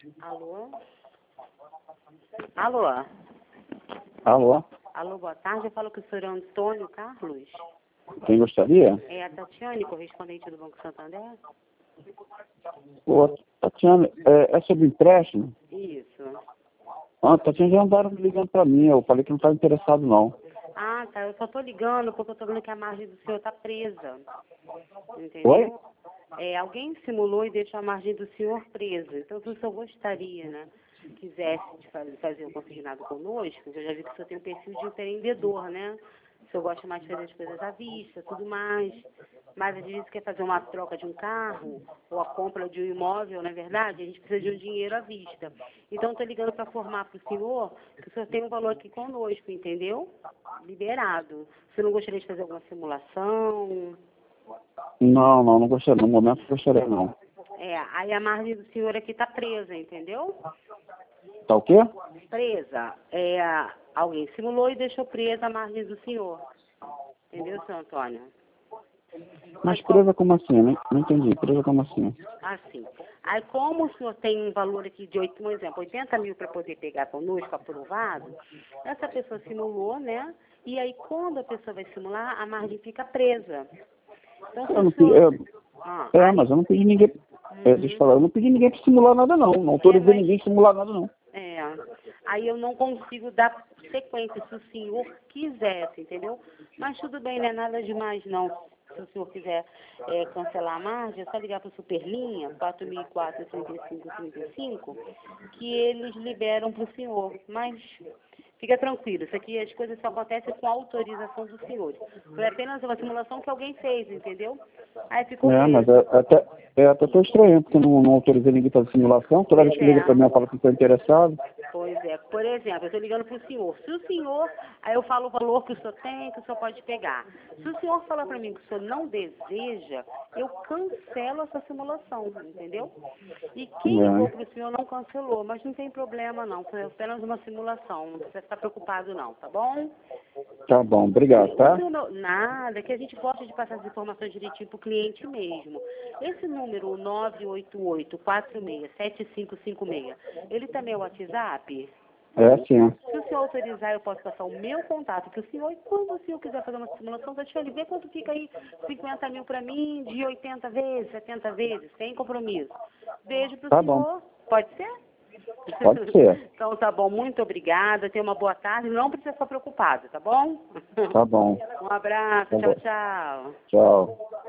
Alô? Alô? Alô? Alô, boa tarde. Eu falo com o senhor Antônio Carlos. Quem gostaria? É a Tatiane, correspondente do Banco Santander? Ô, Tatiana, é sobre empréstimo? Isso. Ah, Tatiana já andaram me ligando para mim, eu falei que não estava interessado não. Ah, tá. Eu só tô ligando porque eu tô vendo que a margem do senhor tá presa. Entendeu? Oi? Alguém simulou e deixou a margem do senhor presa. Então, se o senhor gostaria, né, quisesse de fazer um consignado conosco, eu já vi que o senhor tem um perfil de empreendedor, né? O senhor gosta mais de fazer as coisas à vista, tudo mais. Mas às vezes quer fazer uma troca de um carro ou a compra de um imóvel, na verdade, a gente precisa de um dinheiro à vista. Então, estou ligando para informar para o senhor que o senhor tem um valor aqui conosco, entendeu? Liberado. Você não gostaria de fazer alguma simulação? Não gostaria, no momento não gostaria não. Aí a margem do senhor aqui está presa, entendeu? Tá o quê? Presa. Alguém simulou e deixou presa a margem do senhor. Entendeu, senhor Antônio? Mas presa como assim? Não entendi, presa como assim? Assim. Aí como o senhor tem um valor aqui de, um exemplo, 80 mil para poder pegar conosco, aprovado, essa pessoa simulou, né? E aí quando a pessoa vai simular, a margem fica presa. Então, se Eu o não senhor... pedi, mas eu não pedi ninguém. Deixa eu falar, eu não pedi ninguém para simular nada não. Não autorizei ninguém a simular nada não. Aí eu não consigo dar sequência se o senhor quisesse, entendeu? Mas tudo bem, não é nada demais não. Se o senhor quiser cancelar a margem, é só ligar para o Superlinha, 4004-3535, que eles liberam para o senhor. Mas fica tranquilo, isso aqui, as coisas só acontecem com a autorização do senhor. Foi apenas uma simulação que alguém fez, entendeu? Aí ficou Mas preso. até estou estranhando, porque eu não autorizei ninguém para fazer simulação. Toda vez que liga para mim, eu falo que estou interessado. Pois é. Por exemplo, eu estou ligando para o senhor. Se o senhor, aí eu falo o valor que o senhor tem, que o senhor pode pegar. Se o senhor falar para mim que o senhor não deseja, eu cancelo essa simulação, entendeu? E quem ligou para o senhor não cancelou, mas não tem problema não, foi apenas uma simulação, não precisa ficar preocupado não, tá bom? Tá bom, obrigado, tá? Nada, que a gente gosta de passar as informações direitinho para o cliente mesmo. Esse número, 988-467556, ele também é o WhatsApp? Sim. Se o senhor autorizar, eu posso passar o meu contato para o senhor e quando o senhor quiser fazer uma simulação, deixa ele ver quanto fica aí 50 mil para mim, de 80 vezes, 70 vezes, sem compromisso. Beijo para o senhor. Bom. Pode ser? Pode ser. Então tá bom, muito obrigada, tenha uma boa tarde, não precisa ficar preocupado, tá bom? Tá bom. Um abraço, Tá tchau, bom. tchau. Tchau.